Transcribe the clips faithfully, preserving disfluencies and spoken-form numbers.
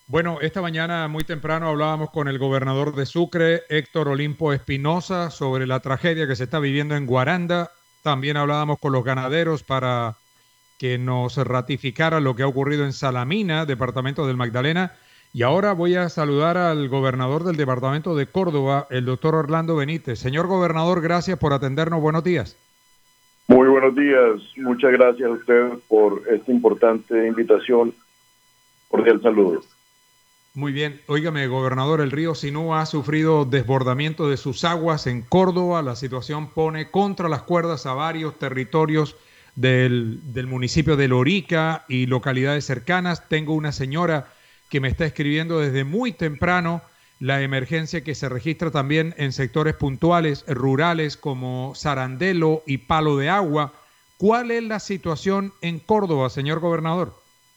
Bueno, esta mañana muy temprano hablábamos con el gobernador de Sucre, Héctor Olimpo Espinosa, sobre la tragedia que se está viviendo en Guaranda. También hablábamos con los ganaderos para que nos ratificara lo que ha ocurrido en Salamina, departamento del Magdalena. Y ahora voy a saludar al gobernador del departamento de Córdoba, el doctor Orlando Benítez. Señor gobernador, gracias por atendernos. Buenos días. Muy buenos días, muchas gracias a usted por esta importante invitación. Cordial saludo. Muy bien, óigame, gobernador, el río Sinú ha sufrido desbordamiento de sus aguas en Córdoba. La situación pone contra las cuerdas a varios territorios del, del municipio de Lorica y localidades cercanas. Tengo una señora que me está escribiendo desde muy temprano la emergencia que se registra también en sectores puntuales rurales como Sarandelo y Palo de Agua. ¿Cuál es la situación en Córdoba, señor gobernador?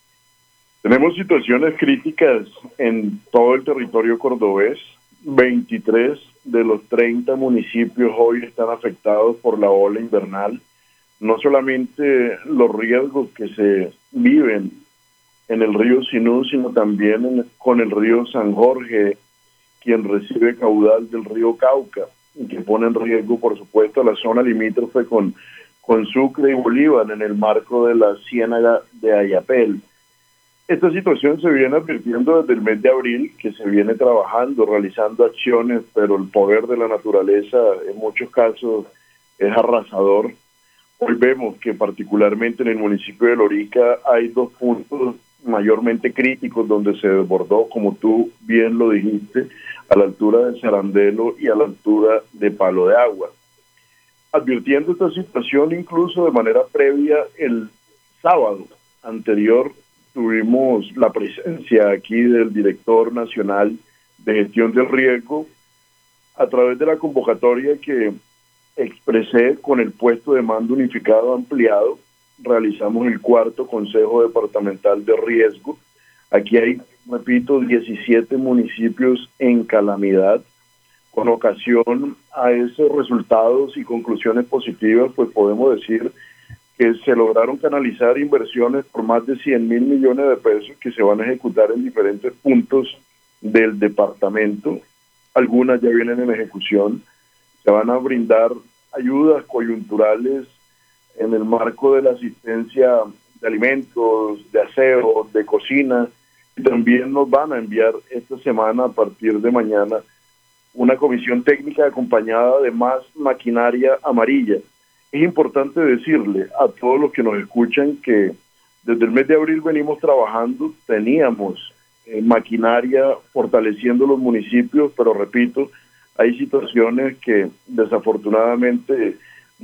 Tenemos situaciones críticas en todo el territorio cordobés. veintitrés de los treinta municipios hoy están afectados por la ola invernal. No solamente los riesgos que se viven en el río Sinú, sino también en, con el río San Jorge, quien recibe caudal del río Cauca, y que pone en riesgo, por supuesto, la zona limítrofe con, con Sucre y Bolívar en el marco de la ciénaga de Ayapel. Esta situación se viene advirtiendo desde el mes de abril, que se viene trabajando, realizando acciones, pero el poder de la naturaleza en muchos casos es arrasador. Hoy vemos que particularmente en el municipio de Lorica hay dos puntos mayormente críticos donde se desbordó, como tú bien lo dijiste, a la altura de Sarandelo y a la altura de Palo de Agua. Advirtiendo esta situación incluso de manera previa, el sábado anterior tuvimos la presencia aquí del director nacional de gestión del riesgo a través de la convocatoria que expresé con el puesto de mando unificado ampliado. Realizamos el cuarto Consejo Departamental de Riesgo. Aquí hay, repito, diecisiete municipios en calamidad. Con ocasión a esos resultados y conclusiones positivas, pues podemos decir que se lograron canalizar inversiones por más de cien mil millones de pesos que se van a ejecutar en diferentes puntos del departamento. Algunas ya vienen en ejecución. Se van a brindar ayudas coyunturales en el marco de la asistencia de alimentos, de aseo, de cocina, y también nos van a enviar esta semana, a partir de mañana, una comisión técnica acompañada de más maquinaria amarilla. Es importante decirle a todos los que nos escuchan que desde el mes de abril venimos trabajando, teníamos eh, maquinaria fortaleciendo los municipios, pero repito, hay situaciones que desafortunadamente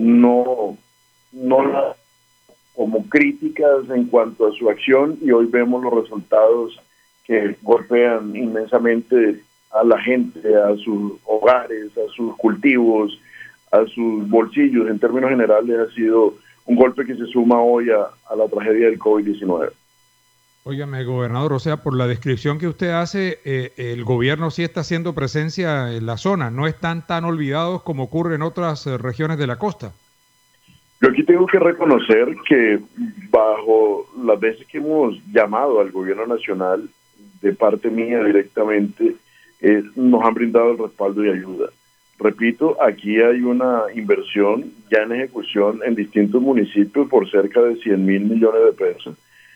no, no las como críticas en cuanto a su acción, y hoy vemos los resultados que golpean inmensamente a la gente, a sus hogares, a sus cultivos, a sus bolsillos. En términos generales ha sido un golpe que se suma hoy a, a la tragedia del COVID diecinueve. Óigame, gobernador, o sea, por la descripción que usted hace, eh, el gobierno sí está haciendo presencia en la zona, no están tan olvidados como ocurre en otras eh, regiones de la costa. Yo aquí tengo que reconocer que bajo las veces que hemos llamado al gobierno nacional, de parte mía directamente, eh, nos han brindado el respaldo y ayuda. Repito, aquí hay una inversión ya en ejecución en distintos municipios por cerca de cien mil millones de pesos.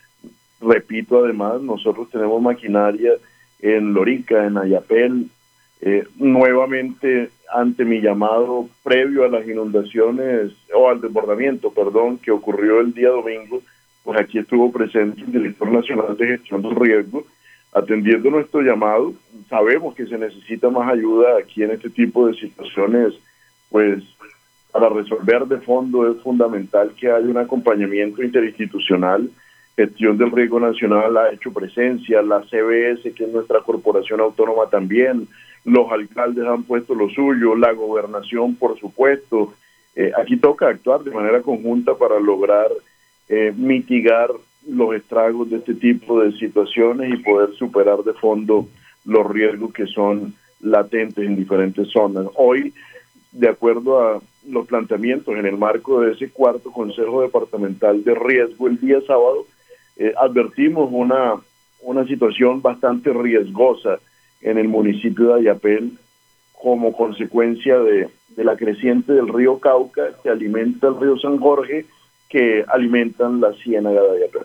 Repito, además, nosotros tenemos maquinaria en Lorica, en Ayapel. Eh, nuevamente, ante mi llamado previo a las inundaciones, o al desbordamiento, perdón, que ocurrió el día domingo, pues aquí estuvo presente el director nacional de gestión del riesgo, atendiendo nuestro llamado. Sabemos que se necesita más ayuda aquí en este tipo de situaciones, pues para resolver de fondo es fundamental que haya un acompañamiento interinstitucional. Gestión del Riesgo Nacional ha hecho presencia, la C B S, que es nuestra corporación autónoma también, los alcaldes han puesto lo suyo, la gobernación, por supuesto. Eh, aquí toca actuar de manera conjunta para lograr eh, mitigar los estragos de este tipo de situaciones y poder superar de fondo los riesgos que son latentes en diferentes zonas. Hoy, de acuerdo a los planteamientos en el marco de ese cuarto Consejo Departamental de Riesgo el día sábado, eh, advertimos una una situación bastante riesgosa en el municipio de Ayapel como consecuencia de, de la creciente del río Cauca, que alimenta el río San Jorge, que alimentan la ciénaga de Ayapel.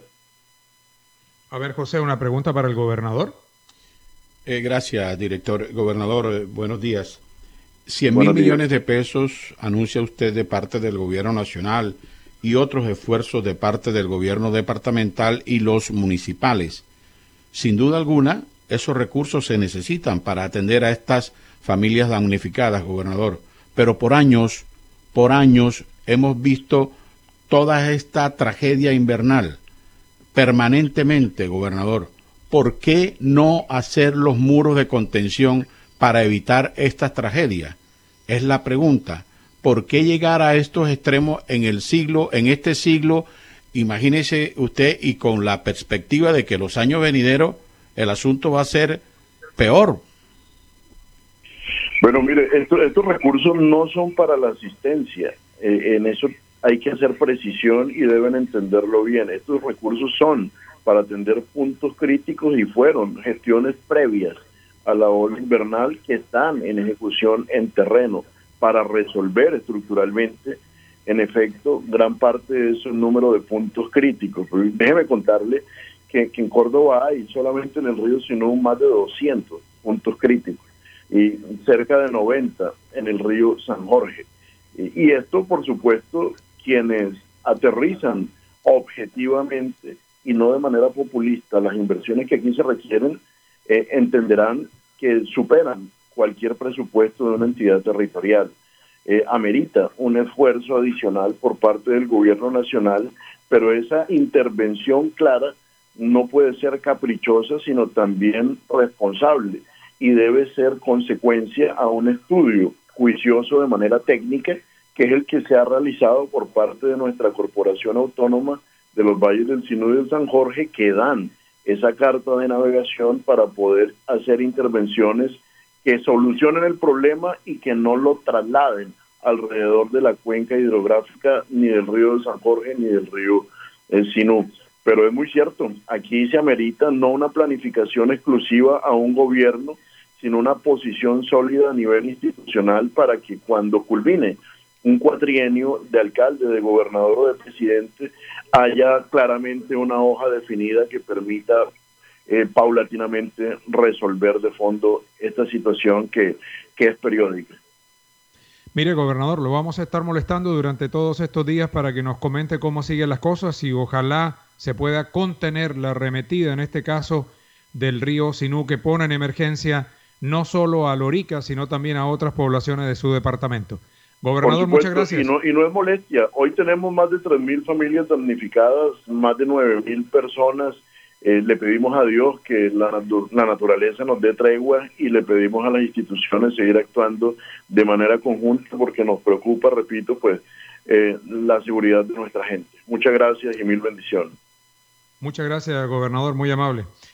A ver, José, una pregunta para el gobernador. Eh, gracias, director. Gobernador, eh, buenos días. cien mil millones de pesos anuncia usted de parte del gobierno nacional y otros esfuerzos de parte del gobierno departamental y los municipales. Sin duda alguna, esos recursos se necesitan para atender a estas familias damnificadas, gobernador. Pero por años, por años, hemos visto toda esta tragedia invernal permanentemente, gobernador. ¿Por qué no hacer los muros de contención para evitar estas tragedias? Es la pregunta. ¿Por qué llegar a estos extremos en el siglo, en este siglo? Imagínese usted, y con la perspectiva de que los años venideros el asunto va a ser peor. Bueno, mire, esto, estos recursos no son para la asistencia. Eh, en eso hay que hacer precisión y deben entenderlo bien. Estos recursos son para atender puntos críticos y fueron gestiones previas a la ola invernal que están en ejecución en terreno para resolver estructuralmente, en efecto, gran parte de ese número de puntos críticos. Déjeme contarle que, que en Córdoba hay solamente en el río Sinú más de doscientos puntos críticos y cerca de noventa en el río San Jorge. Y, y esto, por supuesto, quienes aterrizan objetivamente y no de manera populista las inversiones que aquí se requieren, eh, entenderán que superan cualquier presupuesto de una entidad territorial. Eh, amerita un esfuerzo adicional por parte del gobierno nacional, pero esa intervención clara no puede ser caprichosa, sino también responsable, y debe ser consecuencia a un estudio juicioso de manera técnica, que es el que se ha realizado por parte de nuestra Corporación Autónoma de los Valles del Sinú y del San Jorge, que dan esa carta de navegación para poder hacer intervenciones que solucionen el problema y que no lo trasladen alrededor de la cuenca hidrográfica ni del río de San Jorge ni del río eh, Sinú. Pero es muy cierto, aquí se amerita no una planificación exclusiva a un gobierno, sino una posición sólida a nivel institucional para que cuando culmine un cuatrienio de alcalde, de gobernador o de presidente, haya claramente una hoja definida que permita eh, paulatinamente resolver de fondo esta situación que, que es periódica. Mire, gobernador, lo vamos a estar molestando durante todos estos días para que nos comente cómo siguen las cosas y ojalá se pueda contener la arremetida, en este caso, del río Sinú, que pone en emergencia no solo a Lorica, sino también a otras poblaciones de su departamento. Gobernador, supuesto, muchas gracias. Y no, y no es molestia. Hoy tenemos más de tres mil familias damnificadas, más de nueve mil personas. Eh, le pedimos a Dios que la, la naturaleza nos dé tregua y le pedimos a las instituciones seguir actuando de manera conjunta porque nos preocupa, repito, pues eh, la seguridad de nuestra gente. Muchas gracias y mil bendiciones. Muchas gracias, gobernador, muy amable.